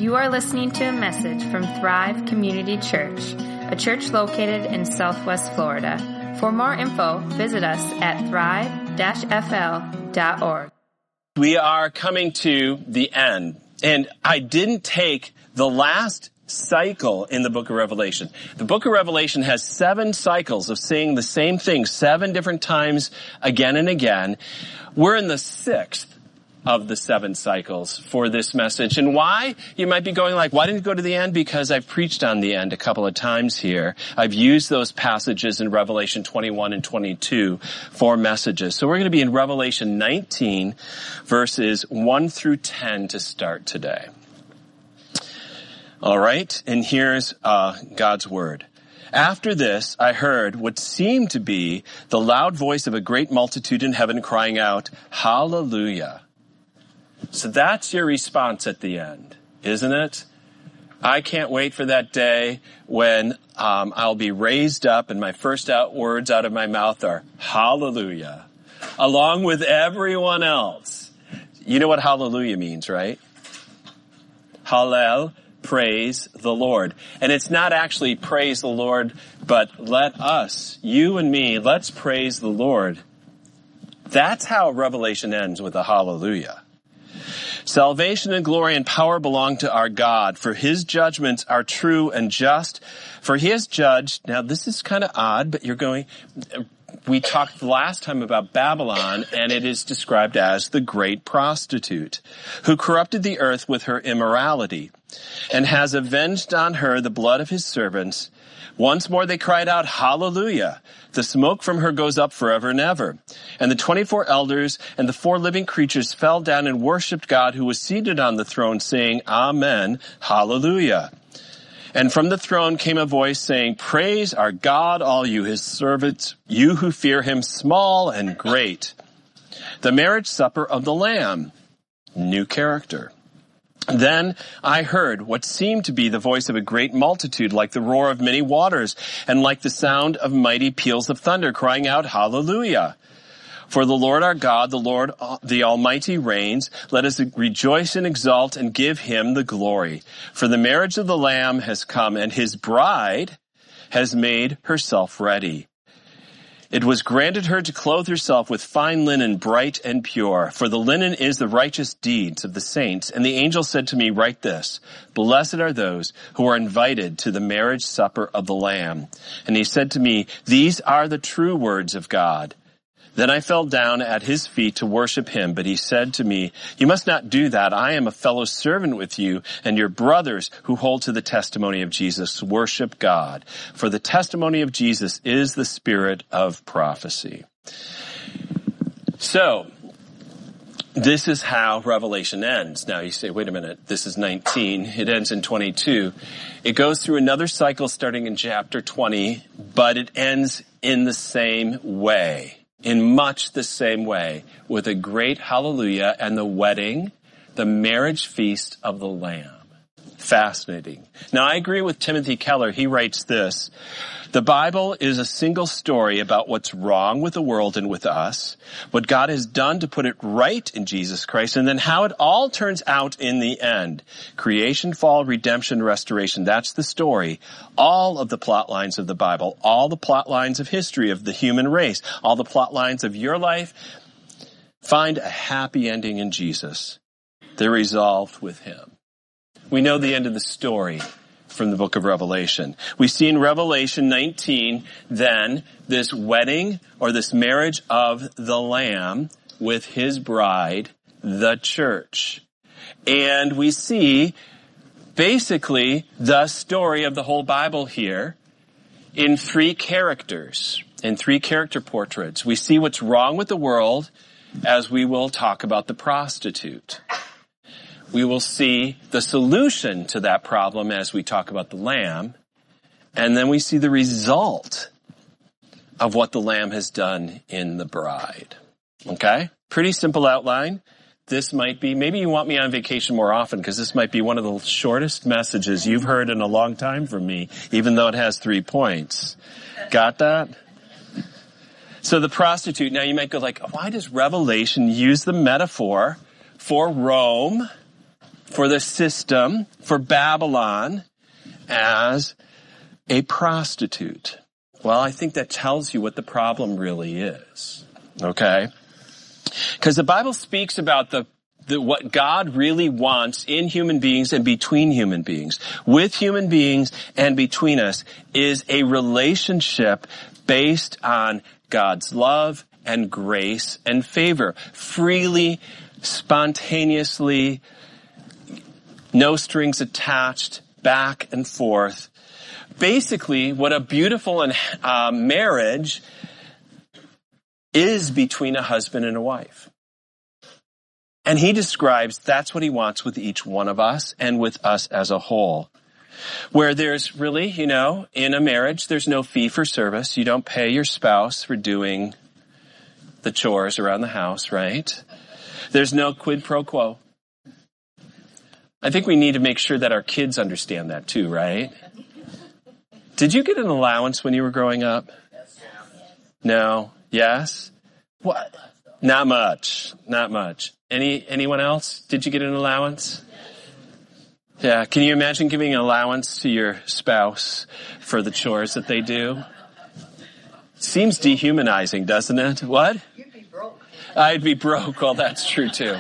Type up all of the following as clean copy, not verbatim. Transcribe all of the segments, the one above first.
You are listening to a message from Thrive Community Church, a church located in Southwest Florida. For more info, visit us at thrive-fl.org. We are coming to the end, and I didn't take the last cycle in the book of Revelation. The book of Revelation has 7 cycles of saying the same thing 7 different times again and again. We're in the 6th of the 7 cycles for this message. And why? You might be going like, why didn't you go to the end? Because I've preached on the end a couple of times here. I've used those passages in Revelation 21 and 22 for messages. So we're going to be in Revelation 19, verses 1 through 10 to start today. All right, and here's God's word. After this, I heard what seemed to be the loud voice of a great multitude in heaven crying out, Hallelujah. So that's your response at the end, isn't it? I can't wait for that day when I'll be raised up and my first words out of my mouth are hallelujah, along with everyone else. You know what hallelujah means, right? Hallel, praise the Lord. And it's not actually praise the Lord, but let us, you and me, let's praise the Lord. That's how Revelation ends, with a hallelujah. Salvation and glory and power belong to our God, for his judgments are true and just. For he has judged, now this is kind of odd, but we talked last time about Babylon, and it is described as the great prostitute, who corrupted the earth with her immorality, and has avenged on her the blood of his servants. Once more they cried out, Hallelujah! The smoke from her goes up forever and ever. And the 24 elders and the 4 living creatures fell down and worshipped God who was seated on the throne, saying, Amen, Hallelujah. And from the throne came a voice saying, Praise our God, all you his servants, you who fear him, small and great. The marriage supper of the Lamb. New character. Then I heard what seemed to be the voice of a great multitude, like the roar of many waters, and like the sound of mighty peals of thunder, crying out, Hallelujah! For the Lord our God, the Lord, the Almighty reigns. Let us rejoice and exult and give him the glory. For the marriage of the Lamb has come, and his bride has made herself ready. It was granted her to clothe herself with fine linen, bright and pure, for the linen is the righteous deeds of the saints. And the angel said to me, Write this, Blessed are those who are invited to the marriage supper of the Lamb. And he said to me, These are the true words of God. Then I fell down at his feet to worship him, but he said to me, You must not do that. I am a fellow servant with you and your brothers who hold to the testimony of Jesus. Worship God. For the testimony of Jesus is the spirit of prophecy. So, this is how Revelation ends. Now you say, wait a minute, this is 19. It ends in 22. It goes through another cycle starting in chapter 20, but it ends in the same way. In much the same way, with a great hallelujah and the wedding, the marriage feast of the Lamb. Fascinating. Now, I agree with Timothy Keller. He writes this, The Bible is a single story about what's wrong with the world and with us, what God has done to put it right in Jesus Christ, and then how it all turns out in the end. Creation, fall, redemption, restoration. That's the story. All of the plot lines of the Bible, all the plot lines of history of the human race, all the plot lines of your life, find a happy ending in Jesus. They're resolved with him. We know the end of the story from the book of Revelation. We see in Revelation 19, then, this wedding or this marriage of the Lamb with his bride, the church. And we see basically the story of the whole Bible here in 3 characters, in 3 character portraits. We see what's wrong with the world as we will talk about the prostitute. We will see the solution to that problem as we talk about the Lamb. And then we see the result of what the Lamb has done in the bride. Okay? Pretty simple outline. This might be, maybe you want me on vacation more often because this might be one of the shortest messages you've heard in a long time from me, even though it has 3 points. Got that? So the prostitute, now you might go like, why does Revelation use the metaphor for Rome, for the system, for Babylon, as a prostitute. Well, I think that tells you what the problem really is. Okay? Because the Bible speaks about what God really wants in human beings and between human beings, with human beings and between us, is a relationship based on God's love and grace and favor. Freely, spontaneously, no strings attached, back and forth. Basically, what a beautiful marriage is between a husband and a wife. And he describes that's what he wants with each one of us and with us as a whole. Where there's really, in a marriage, there's no fee for service. You don't pay your spouse for doing the chores around the house, right? There's no quid pro quo. I think we need to make sure that our kids understand that too, right? Did you get an allowance when you were growing up? No? Yes? What? Not much. Not much. Anyone else? Did you get an allowance? Yeah. Can you imagine giving an allowance to your spouse for the chores that they do? Seems dehumanizing, doesn't it? What? You'd be broke. I'd be broke. Well, that's true too.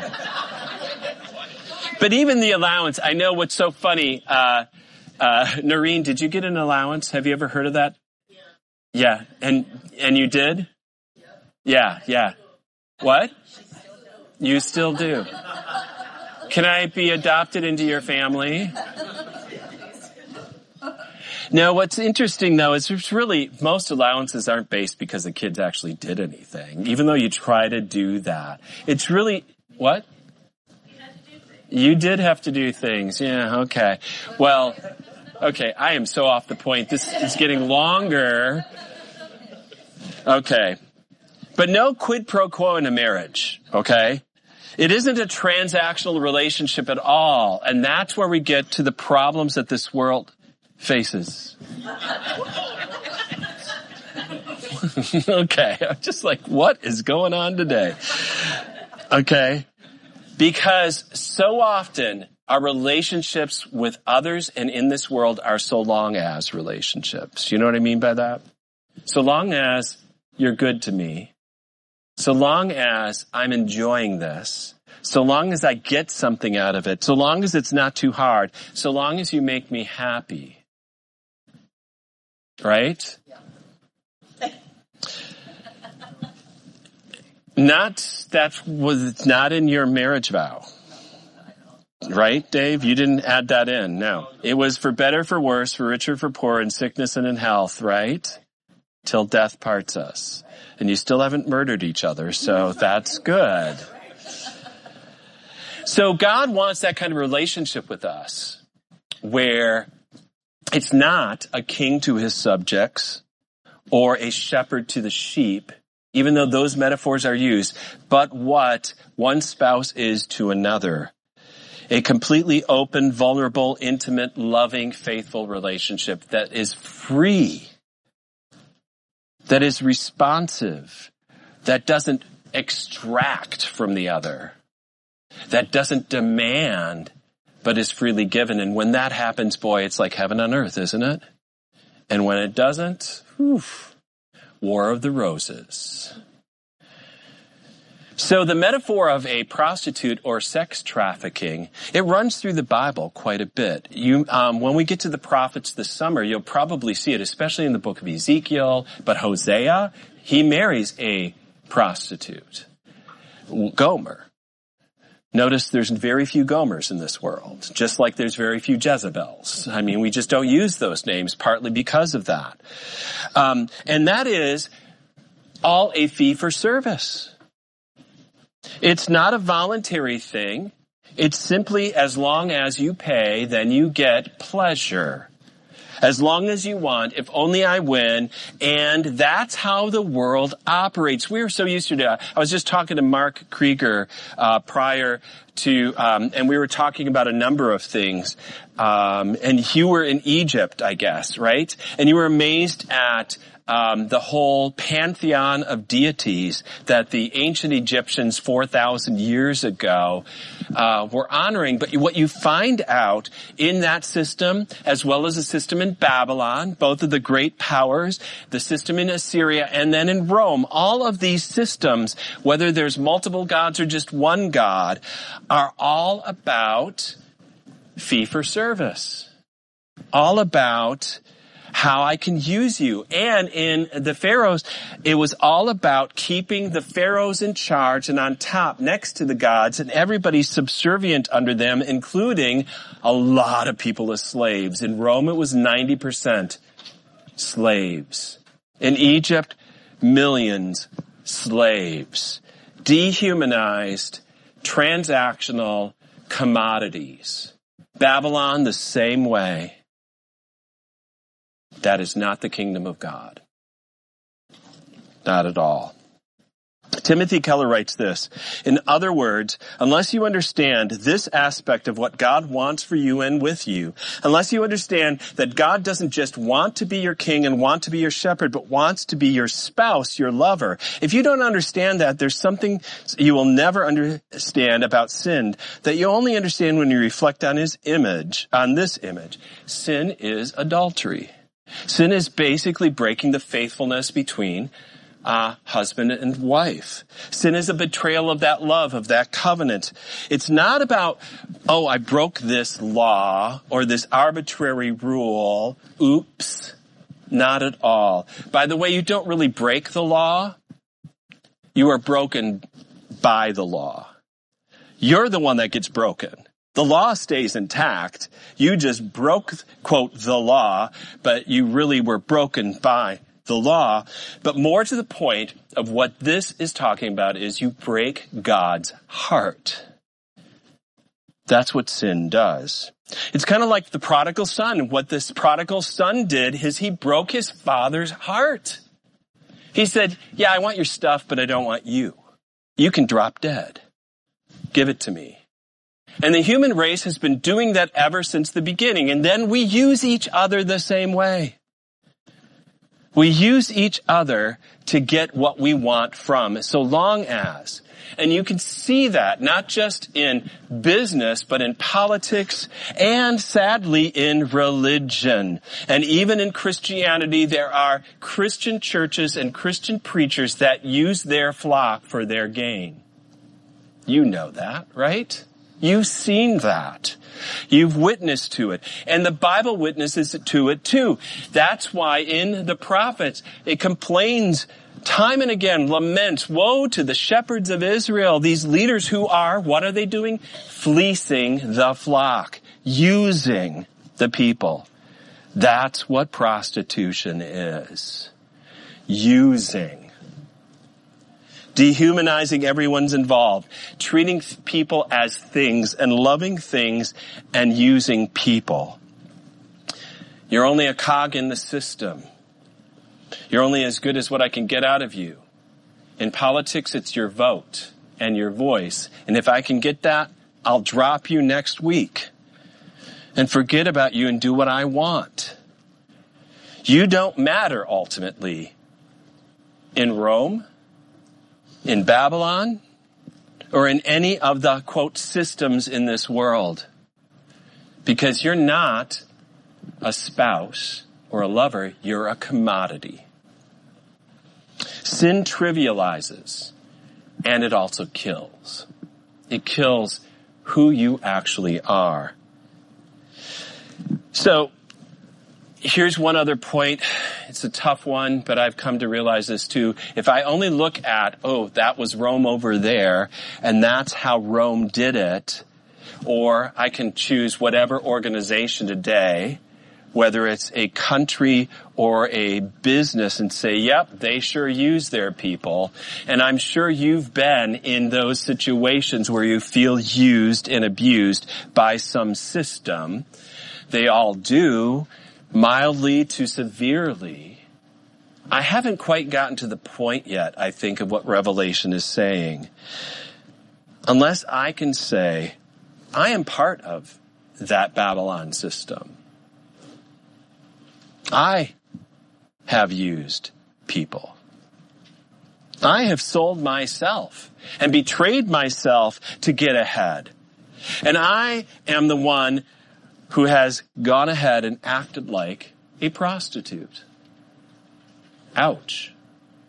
But even the allowance, I know what's so funny. Noreen, did you get an allowance? Have you ever heard of that? Yeah. And you did? Yeah. What? You still do. Can I be adopted into your family? Now, what's interesting, though, is it's really, most allowances aren't based because the kids actually did anything, even though you try to do that. It's really, what? You did have to do things. Yeah, okay. Well, okay, I am so off the point. This is getting longer. Okay. But no quid pro quo in a marriage, okay? It isn't a transactional relationship at all, and that's where we get to the problems that this world faces. Okay, I'm just like, what is going on today? Okay, because so often our relationships with others and in this world are so long as relationships. You know what I mean by that? So long as you're good to me, so long as I'm enjoying this, so long as I get something out of it, so long as it's not too hard, so long as you make me happy. Right? That was not in your marriage vow. Right, Dave? You didn't add that in. No. It was for better, for worse, for richer, for poor, in sickness and in health, right? Till death parts us. And you still haven't murdered each other, so that's good. So God wants that kind of relationship with us, where it's not a king to his subjects or a shepherd to the sheep, even though those metaphors are used, but what one spouse is to another. A completely open, vulnerable, intimate, loving, faithful relationship that is free, that is responsive, that doesn't extract from the other, that doesn't demand, but is freely given. And when that happens, boy, it's like heaven on earth, isn't it? And when it doesn't, War of the Roses. So the metaphor of a prostitute or sex trafficking, it runs through the Bible quite a bit. When we get to the prophets this summer, you'll probably see it, especially in the book of Ezekiel. But Hosea, he marries a prostitute, Gomer. Notice there's very few Gomers in this world, just like there's very few Jezebels. I mean, we just don't use those names, partly because of that. And that is all a fee for service. It's not a voluntary thing. It's simply as long as you pay, then you get pleasure. As long as you want, if only I win. And that's how the world operates. We are so used to that. I was just talking to Mark Krieger prior and we were talking about a number of things, and you were in Egypt, I guess, right? And you were amazed at the whole pantheon of deities that the ancient Egyptians 4,000 years ago were honoring. But what you find out in that system, as well as the system in Babylon, both of the great powers, the system in Assyria, and then in Rome, all of these systems, whether there's multiple gods or just one god, are all about fee for service. All about how I can use you. And in the pharaohs, it was all about keeping the pharaohs in charge and on top next to the gods, and everybody subservient under them, including a lot of people as slaves. In Rome, it was 90% slaves. In Egypt, millions slaves. Dehumanized, transactional commodities. Babylon, the same way. That is not the kingdom of God. Not at all. Timothy Keller writes this: in other words, unless you understand this aspect of what God wants for you and with you, unless you understand that God doesn't just want to be your king and want to be your shepherd, but wants to be your spouse, your lover, if you don't understand that, there's something you will never understand about sin that you only understand when you reflect on his image, on this image. Sin is adultery. Sin is basically breaking the faithfulness between husband and wife. Sin is a betrayal of that love, of that covenant. It's not about, oh, I broke this law or this arbitrary rule. Oops. Not at all. By the way, you don't really break the law. You are broken by the law. You're the one that gets broken. The law stays intact. You just broke, quote, the law, but you really were broken by the law. But more to the point of what this is talking about is you break God's heart. That's what sin does. It's kind of like the prodigal son. What this prodigal son did is he broke his father's heart. He said, yeah, I want your stuff, but I don't want you. You can drop dead. Give it to me. And the human race has been doing that ever since the beginning. And then we use each other the same way. We use each other to get what we want from, so long as. And you can see that not just in business, but in politics and sadly in religion. And even in Christianity, there are Christian churches and Christian preachers that use their flock for their gain. You know that, right? You've seen that. You've witnessed to it. And the Bible witnesses to it too. That's why in the prophets, it complains time and again, laments, woe to the shepherds of Israel, these leaders who are, what are they doing? Fleecing the flock, using the people. That's what prostitution is. Using. Dehumanizing everyone's involved, treating people as things and loving things and using people. You're only a cog in the system. You're only as good as what I can get out of you. In politics, it's your vote and your voice. And if I can get that, I'll drop you next week and forget about you and do what I want. You don't matter ultimately in Rome, in Babylon, or in any of the, quote, systems in this world. Because you're not a spouse or a lover, you're a commodity. Sin trivializes, and it also kills. It kills who you actually are. So, here's one other point. It's a tough one, but I've come to realize this too. If I only look at, oh, that was Rome over there, and that's how Rome did it, or I can choose whatever organization today, whether it's a country or a business, and say, yep, they sure use their people. And I'm sure you've been in those situations where you feel used and abused by some system. They all do. Mildly to severely. I haven't quite gotten to the point yet, I think, of what Revelation is saying. unless I can say, I am part of that Babylon system. I have used people. I have sold myself and betrayed myself to get ahead. And I am the one who has gone ahead and acted like a prostitute. Ouch.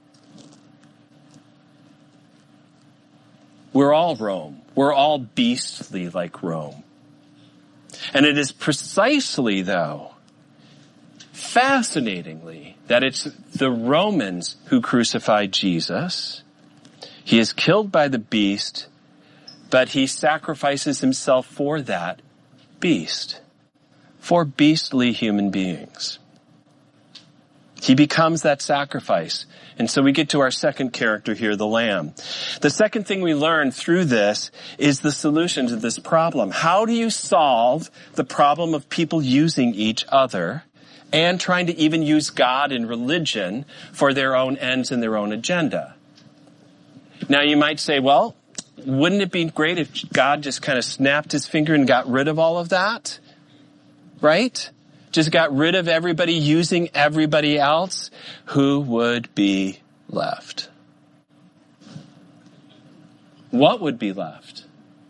We're all Rome. We're all beastly like Rome. And it is precisely, though, fascinatingly, that it's the Romans who crucified Jesus. He is killed by the beast, but he sacrifices himself for that beast, for beastly human beings. He becomes that sacrifice. And so we get to our second character here, the Lamb. The second thing we learn through this is the solution to this problem. How do you solve the problem of people using each other and trying to even use God and religion for their own ends and their own agenda? Now you might say, well, wouldn't it be great if God just kind of snapped his finger and got rid of all of that? Right? Just got rid of everybody using everybody else? Who would be left? What would be left?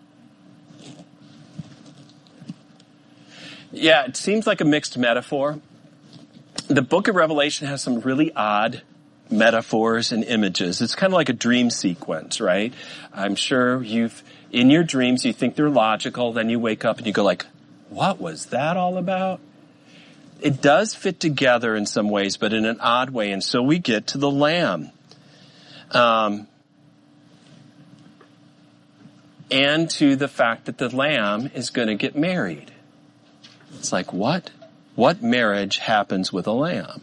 Yeah, it seems like a mixed metaphor. The book of Revelation has some really odd metaphors and images. It's kind of like a dream sequence, right? I'm sure in your dreams, you think they're logical, then you wake up and you go like, what was that all about? It does fit together in some ways, but in an odd way. And so we get to the Lamb. And to the fact that the Lamb is going to get married. It's like, what? What marriage happens with a lamb?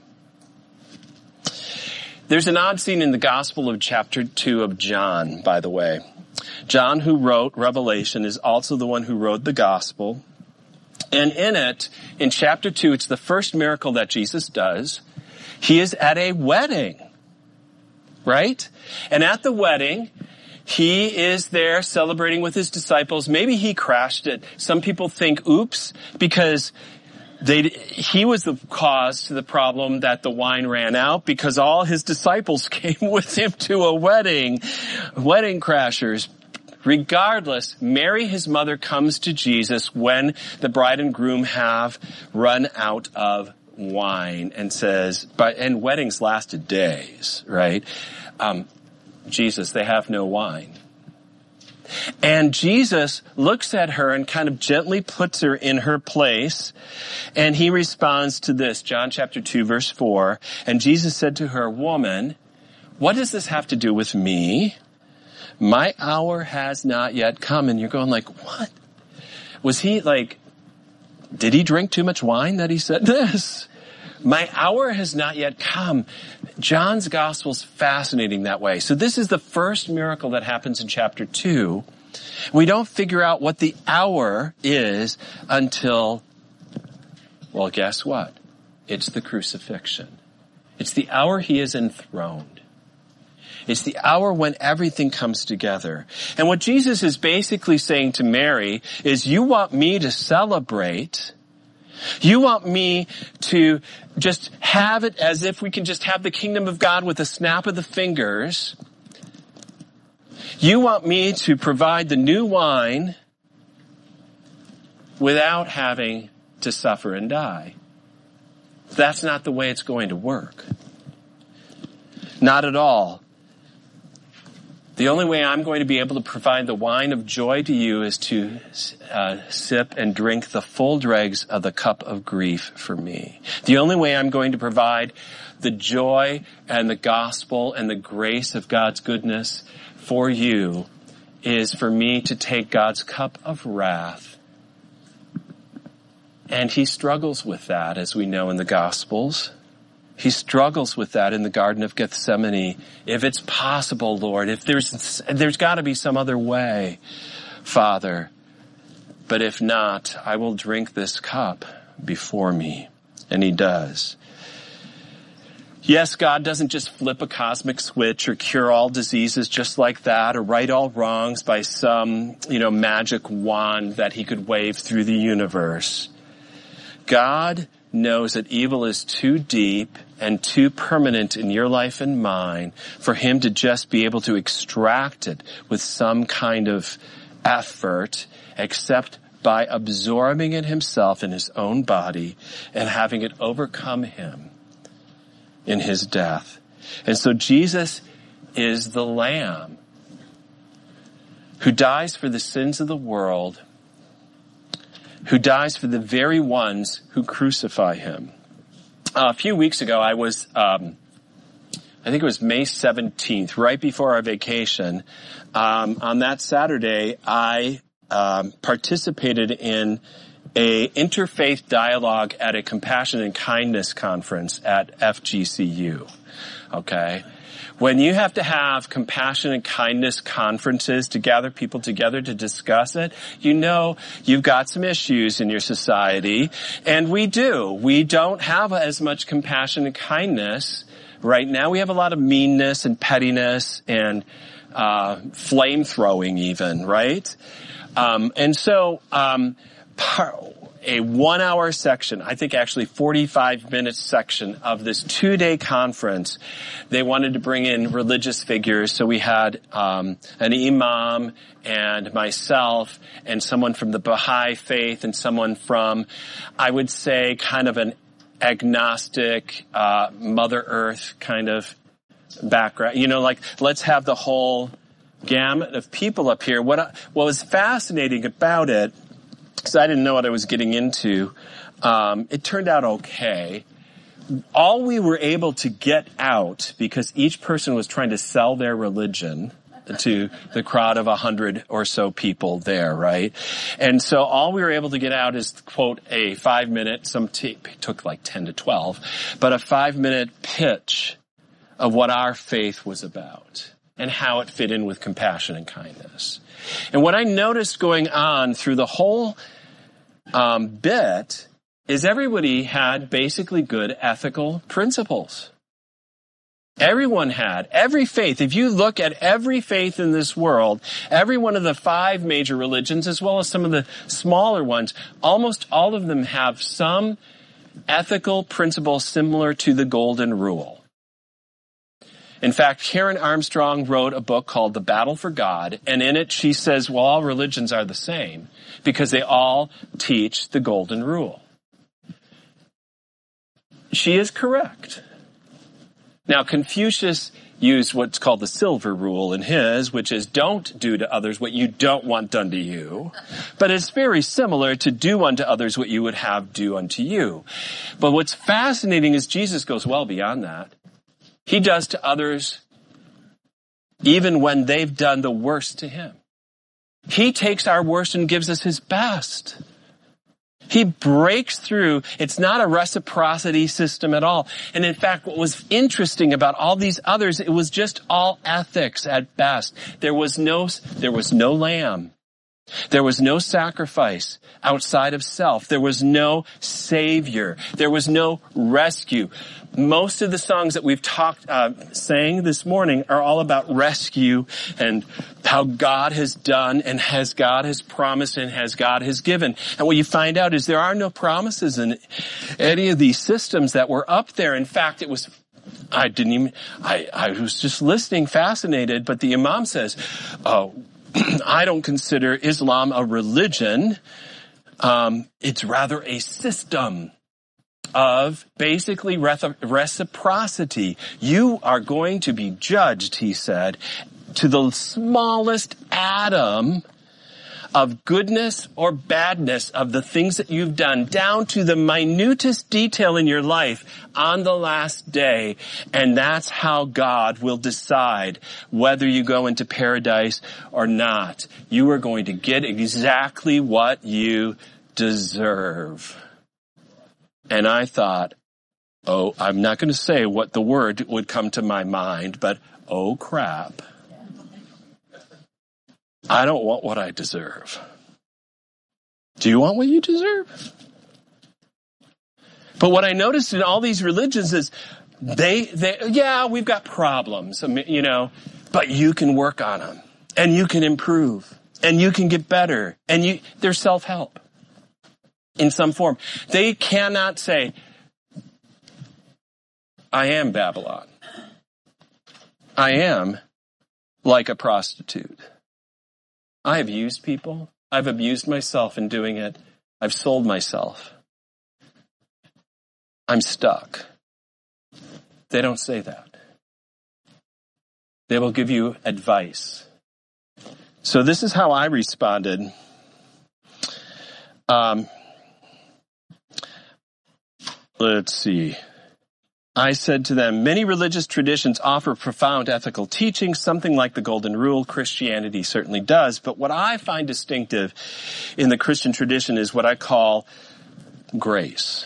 There's an odd scene in the Gospel of chapter 2 of John, by the way. John, who wrote Revelation, is also the one who wrote the Gospel. And in it, in chapter 2, it's the first miracle that Jesus does. He is at a wedding, right? And at the wedding, he is there celebrating with his disciples. Maybe he crashed it. Some people think, oops, because he was the cause to the problem that the wine ran out, because all his disciples came with him to a wedding crashers. Regardless, Mary, his mother, comes to Jesus when the bride and groom have run out of wine and says, and weddings lasted days, right? Jesus, they have no wine. And Jesus looks at her and kind of gently puts her in her place. And he responds to this, John chapter 2, verse 4. And Jesus said to her, woman, what does this have to do with me? My hour has not yet come. And you're going like, what? Was he like, did he drink too much wine that he said this? My hour has not yet come. John's gospel's fascinating that way. So this is the first miracle that happens in chapter 2. We don't figure out what the hour is until, well, guess what? It's the crucifixion. It's the hour he is enthroned. It's the hour when everything comes together. And what Jesus is basically saying to Mary is, you want me to celebrate. You want me to just have it as if we can just have the kingdom of God with a snap of the fingers. You want me to provide the new wine without having to suffer and die. That's not the way it's going to work. Not at all. The only way I'm going to be able to provide the wine of joy to you is to sip and drink the full dregs of the cup of grief for me. The only way I'm going to provide the joy and the gospel and the grace of God's goodness for you is for me to take God's cup of wrath. And he struggles with that, as we know in the Gospels. He struggles with that in the Garden of Gethsemane. If it's possible, Lord, if there's got to be some other way, Father. But if not, I will drink this cup before me. And he does. Yes, God doesn't just flip a cosmic switch or cure all diseases just like that or right all wrongs by some, magic wand that he could wave through the universe. God knows that evil is too deep and too permanent in your life and mine for him to just be able to extract it with some kind of effort, except by absorbing it himself in his own body and having it overcome him in his death. And so Jesus is the Lamb who dies for the sins of the world, who dies for the very ones who crucify him. A few weeks ago, I was, I think it was May 17th, right before our vacation. On that Saturday, I participated in a interfaith dialogue at a Compassion and Kindness conference at FGCU. Okay? When you have to have compassion and kindness conferences to gather people together to discuss it, you've got some issues in your society. And we do. We don't have as much compassion and kindness right now. We have a lot of meanness and pettiness and flame throwing even, right? A 1 hour section, I think actually 45 minute section of this 2-day conference, they wanted to bring in religious figures. So we had an imam and myself and someone from the Baha'i faith and someone from, I would say, kind of an agnostic, Mother Earth kind of background. Let's have the whole gamut of people up here. What was fascinating about it, because I didn't know what I was getting into, it turned out okay. All we were able to get out, because each person was trying to sell their religion to the crowd of 100 or so people there, right? And so all we were able to get out is, quote, a 5-minute, some tape took like 10 to 12, but a 5-minute pitch of what our faith was about and how it fit in with compassion and kindness. And what I noticed going on through the whole bit is everybody had basically good ethical principles. Everyone had. Every faith. If you look at every faith in this world, every one of the 5 major religions, as well as some of the smaller ones, almost all of them have some ethical principle similar to the Golden Rule. In fact, Karen Armstrong wrote a book called The Battle for God, and in it she says, well, all religions are the same because they all teach the Golden Rule. She is correct. Now, Confucius used what's called the Silver Rule in his, which is don't do to others what you don't want done to you. But it's very similar to do unto others what you would have do unto you. But what's fascinating is Jesus goes well beyond that. He does to others even when they've done the worst to him. He takes our worst and gives us his best. He breaks through. It's not a reciprocity system at all. And in fact, what was interesting about all these others, it was just all ethics at best. There was no lamb. There was no sacrifice outside of self. There was no savior. There was no rescue. Most of the songs that we've sang this morning are all about rescue and how God has done and has God has promised and has God has given. And what you find out is there are no promises in any of these systems that were up there. In fact, I was just listening, fascinated, but the Imam says, I don't consider Islam a religion. It's rather a system of basically reciprocity. You are going to be judged, he said, to the smallest atom of goodness or badness of the things that you've done, down to the minutest detail in your life on the last day. And that's how God will decide whether you go into paradise or not. You are going to get exactly what you deserve. And I thought, I'm not going to say what the word would come to my mind, but oh crap. I don't want what I deserve. Do you want what you deserve? But what I noticed in all these religions is Yeah, we've got problems, you know, but you can work on them and you can improve and you can get better and there's self-help in some form. They cannot say, I am Babylon. I am like a prostitute. I have used people. I've abused myself in doing it. I've sold myself. I'm stuck. They don't say that. They will give you advice. So this is how I responded. Let's see. I said to them, many religious traditions offer profound ethical teaching, something like the Golden Rule. Christianity certainly does. But what I find distinctive in the Christian tradition is what I call grace.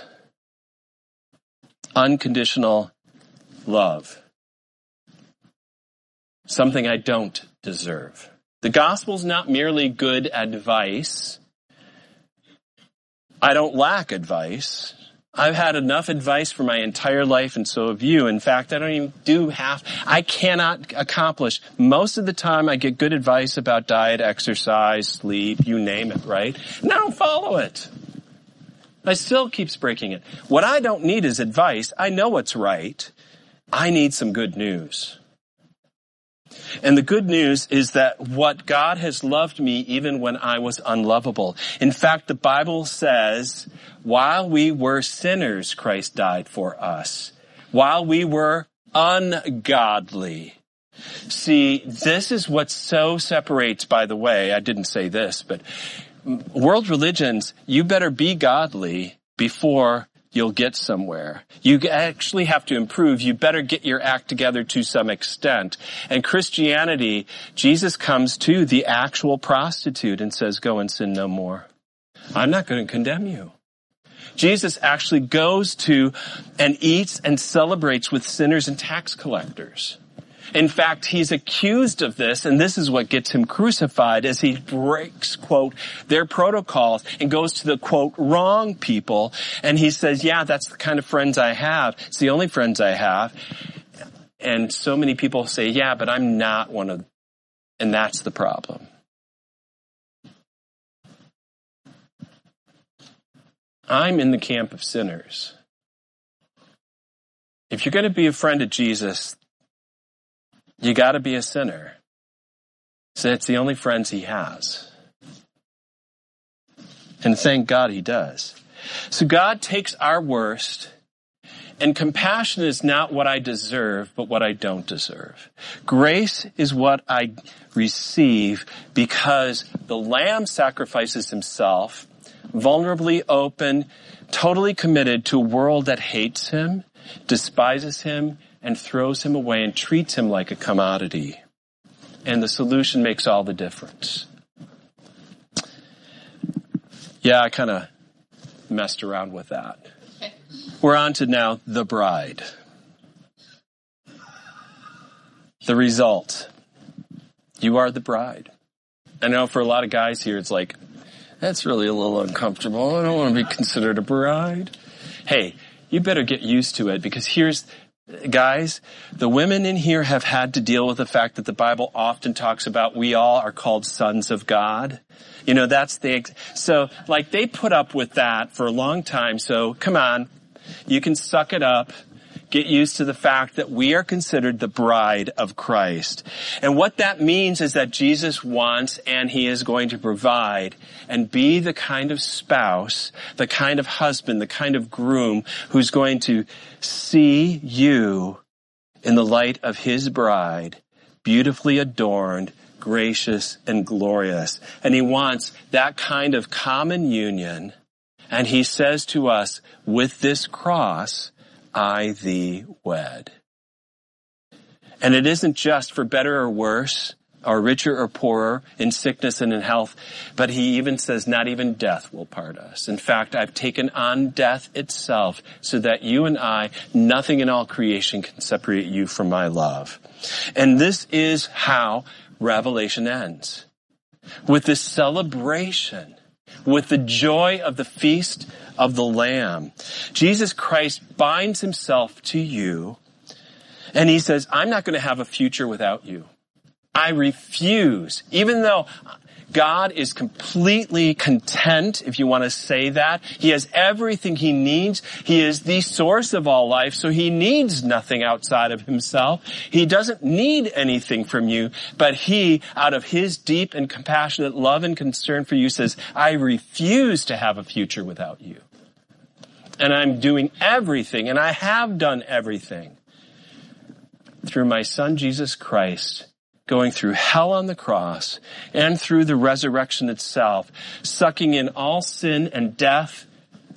Unconditional love. Something I don't deserve. The gospel's not merely good advice. I don't lack advice. I've had enough advice for my entire life, and so have you. In fact, I cannot accomplish. Most of the time I get good advice about diet, exercise, sleep, you name it, right? And I don't follow it. I still keeps breaking it. What I don't need is advice. I know what's right. I need some good news. And the good news is that what God has loved me even when I was unlovable. In fact, the Bible says, while we were sinners, Christ died for us. While we were ungodly. See, this is what so separates, by the way, I didn't say this, but world religions, you better be godly before you'll get somewhere. You actually have to improve. You better get your act together to some extent. And Christianity, Jesus comes to the actual prostitute and says, go and sin no more. I'm not going to condemn you. Jesus actually goes to and eats and celebrates with sinners and tax collectors. In fact, he's accused of this, and this is what gets him crucified, as he breaks, quote, their protocols and goes to the, quote, wrong people. And he says, yeah, that's the kind of friends I have. It's the only friends I have. And so many people say, yeah, but I'm not one of them. And that's the problem. I'm in the camp of sinners. If you're going to be a friend of Jesus, you got to be a sinner. So it's the only friends he has. And thank God he does. So God takes our worst, and compassion is not what I deserve, but what I don't deserve. Grace is what I receive because the Lamb sacrifices himself, vulnerably open, totally committed to a world that hates him, despises him, and throws him away and treats him like a commodity. And the solution makes all the difference. Yeah, I kind of messed around with that. We're on to now the bride. The result. You are the bride. I know for a lot of guys here, it's like, that's really a little uncomfortable. I don't want to be considered a bride. Hey, you better get used to it, because guys, the women in here have had to deal with the fact that the Bible often talks about we all are called sons of God. You know, so like they put up with that for a long time. So come on, you can suck it up. Get used to the fact that we are considered the bride of Christ. And what that means is that Jesus wants, and he is going to provide and be the kind of spouse, the kind of husband, the kind of groom who's going to see you in the light of his bride, beautifully adorned, gracious, and glorious. And he wants that kind of common union. And he says to us, with this cross, I thee wed. And it isn't just for better or worse, or richer or poorer, in sickness and in health, but he even says not even death will part us. In fact, I've taken on death itself so that you and I, nothing in all creation can separate you from my love. And this is how Revelation ends. With this celebration, with the joy of the feast of the Lamb. Jesus Christ binds himself to you And he says, I'm not going to have a future without you. I refuse. Even though God is completely content, if you want to say that. He has everything he needs. He is the source of all life, so he needs nothing outside of himself. He doesn't need anything from you, but he, out of his deep and compassionate love and concern for you, says, I refuse to have a future without you. And I'm doing everything, and I have done everything through my son Jesus Christ, going through hell on the cross and through the resurrection itself, sucking in all sin and death.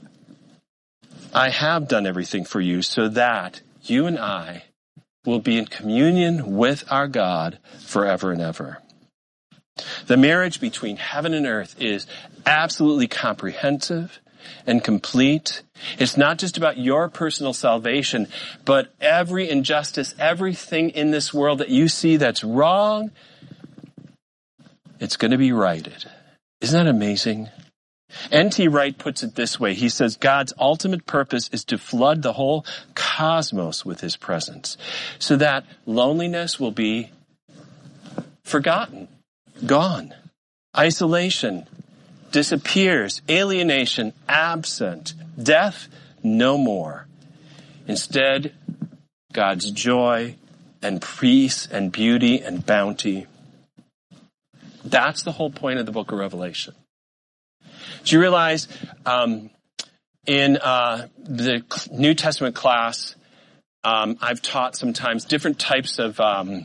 I have done everything for you so that you and I will be in communion with our God forever and ever. The marriage between heaven and earth is absolutely comprehensive and complete. It's not just about your personal salvation, but every injustice, everything in this world that you see that's wrong, it's going to be righted. Isn't that amazing? N.T. Wright puts it this way. He says, God's ultimate purpose is to flood the whole cosmos with his presence so that loneliness will be forgotten, gone. Isolation disappears, alienation absent, death no more. Instead, God's joy and peace and beauty and bounty. That's the whole point of the book of Revelation. Do you realize in the New Testament class, I've taught sometimes different types of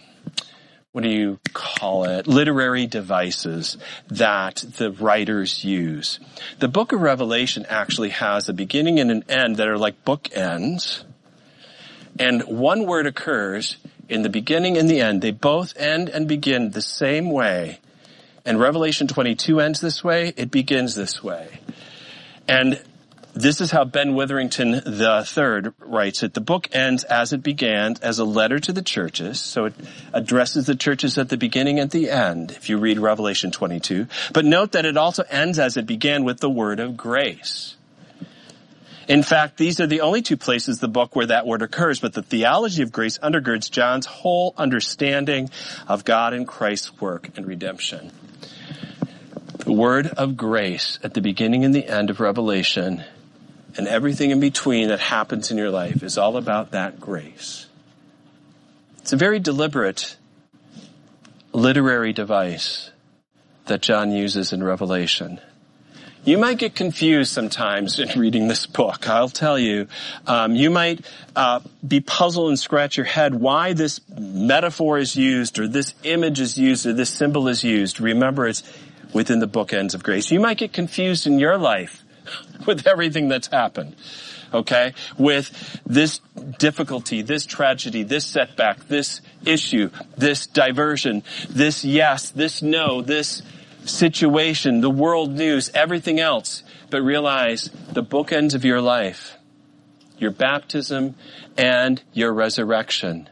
literary devices that the writers use. The book of Revelation actually has a beginning and an end that are like bookends. And one word occurs in the beginning and the end. They both end and begin the same way. And Revelation 22 ends this way. It begins this way. And this is how Ben Witherington III writes it. The book ends as it began, as a letter to the churches. So it addresses the churches at the beginning and the end, if you read Revelation 22. But note that it also ends as it began, with the word of grace. In fact, these are the only two places in the book where that word occurs, but the theology of grace undergirds John's whole understanding of God and Christ's work and redemption. The word of grace at the beginning and the end of Revelation, and everything in between that happens in your life, is all about that grace. It's a very deliberate literary device that John uses in Revelation. You might get confused sometimes in reading this book. I'll tell you. You might be puzzled and scratch your head why this metaphor is used, or this image is used, or this symbol is used. Remember, it's within the bookends of grace. You might get confused in your life with everything that's happened, okay? With this difficulty, this tragedy, this setback, this issue, this diversion, this yes, this no, this situation, the world news, everything else. But realize the bookends of your life, your baptism and your resurrection.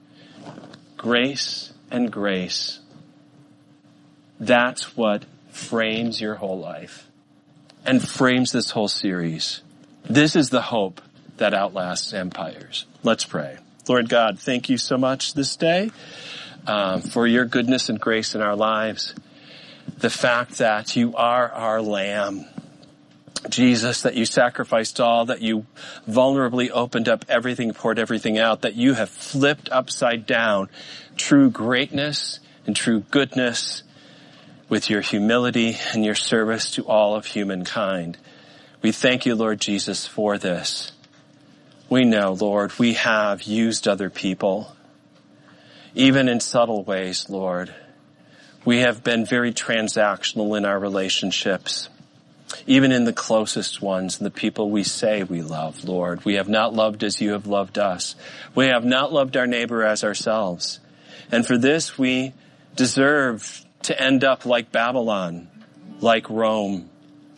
Grace and grace. That's what frames your whole life and frames this whole series. This is the hope that outlasts empires. Let's pray. Lord God, thank you so much this day for your goodness and grace in our lives. The fact that you are our Lamb, Jesus, that you sacrificed all, that you vulnerably opened up everything, poured everything out, that you have flipped upside down true greatness and true goodness with your humility and your service to all of humankind. We thank you, Lord Jesus, for this. We know, Lord, we have used other people, even in subtle ways, Lord. We have been very transactional in our relationships, even in the closest ones, and the people we say we love, Lord. We have not loved as you have loved us. We have not loved our neighbor as ourselves. And for this, we deserve to end up like Babylon, like Rome.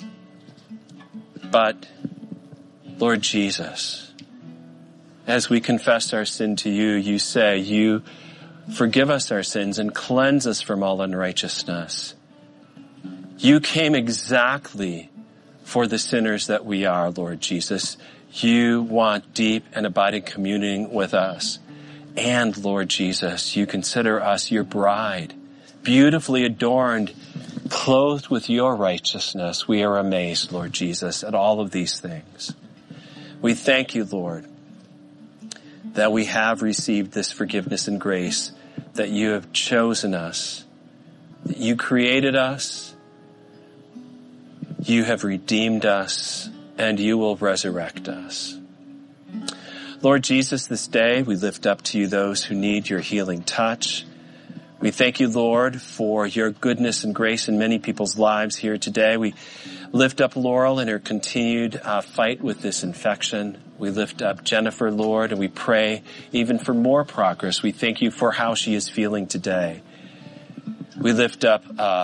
But, Lord Jesus, as we confess our sin to you, you say you forgive us our sins and cleanse us from all unrighteousness. You came exactly for the sinners that we are, Lord Jesus. You want deep and abiding communion with us. And Lord Jesus, you consider us your bride, beautifully adorned, clothed with your righteousness. We are amazed, Lord Jesus, at all of these things. We thank you, Lord, that we have received this forgiveness and grace, that you have chosen us, that you created us, you have redeemed us, and you will resurrect us. Lord Jesus, this day we lift up to you those who need your healing touch. We thank you, Lord, for your goodness and grace in many people's lives here today. We lift up Laurel in her continued fight with this infection. We lift up Jennifer, Lord, and we pray even for more progress. We thank you for how she is feeling today. We lift up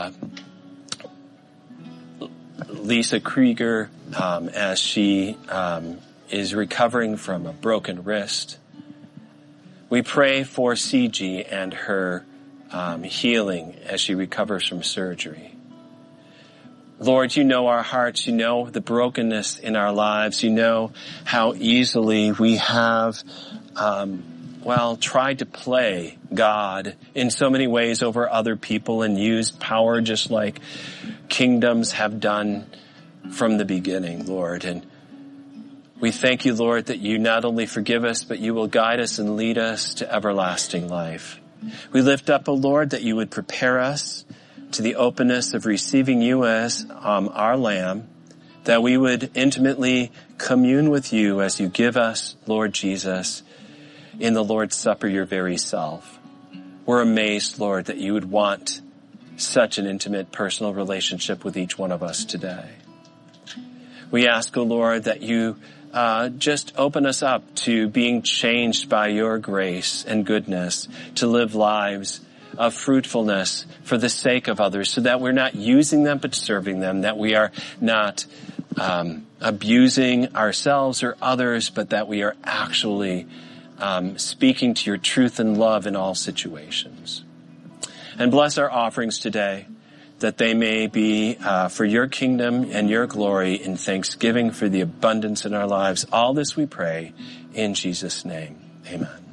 Lisa Krieger as she is recovering from a broken wrist. We pray for CG and her healing as she recovers from surgery. Lord, you know our hearts. You know the brokenness in our lives. You know how easily we have, tried to play God in so many ways over other people and used power just like kingdoms have done from the beginning, Lord. And we thank you, Lord, that you not only forgive us, but you will guide us and lead us to everlasting life. We lift up, O Lord, that you would prepare us to the openness of receiving you as our Lamb, that we would intimately commune with you as you give us, Lord Jesus, in the Lord's Supper, your very self. We're amazed, Lord, that you would want such an intimate personal relationship with each one of us today. We ask, O Lord, that you just open us up to being changed by your grace and goodness to live lives of fruitfulness for the sake of others, so that we're not using them but serving them, that we are not abusing ourselves or others, but that we are actually speaking to your truth and love in all situations. And bless our offerings today, that they may be for your kingdom and your glory, in thanksgiving for the abundance in our lives. All this we pray in Jesus' name. Amen.